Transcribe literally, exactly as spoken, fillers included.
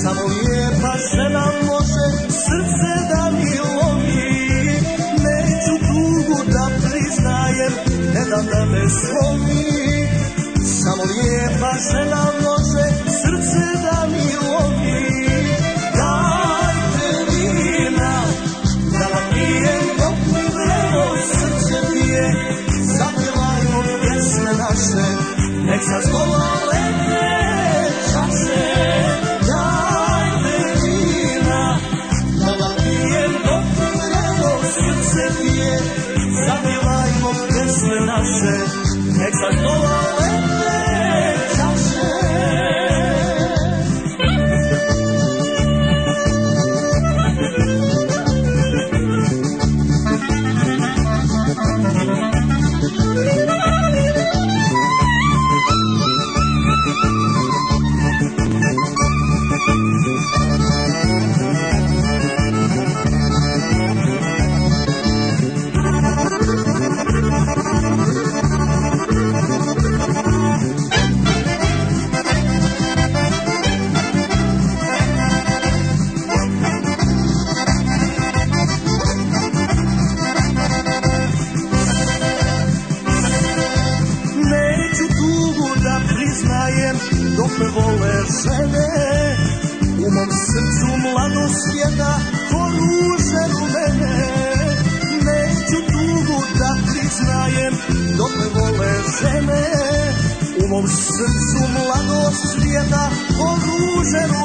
Samo lijepa žena može srce da mi lomi. Neću tugu da priznajem, ne dam da me slomi. Samo lijepa žena može srce da mi lomi. Dajte vina, da vam pijem dok mi vrelo srce bije. Zapjevajmo pjesme naše, nek zazvole čaše. Dajte vina, da vam pijem dok mi vrelo srce bije. Zapjevajmo pjesme naše, nek zazvole čaše. Dok me vole žene, u mom srcu mladost jedna ko ruže rumene. Neću tugu da priznajem, dok me vole žene, u mom srcu mladost jedna ko ruže rumene.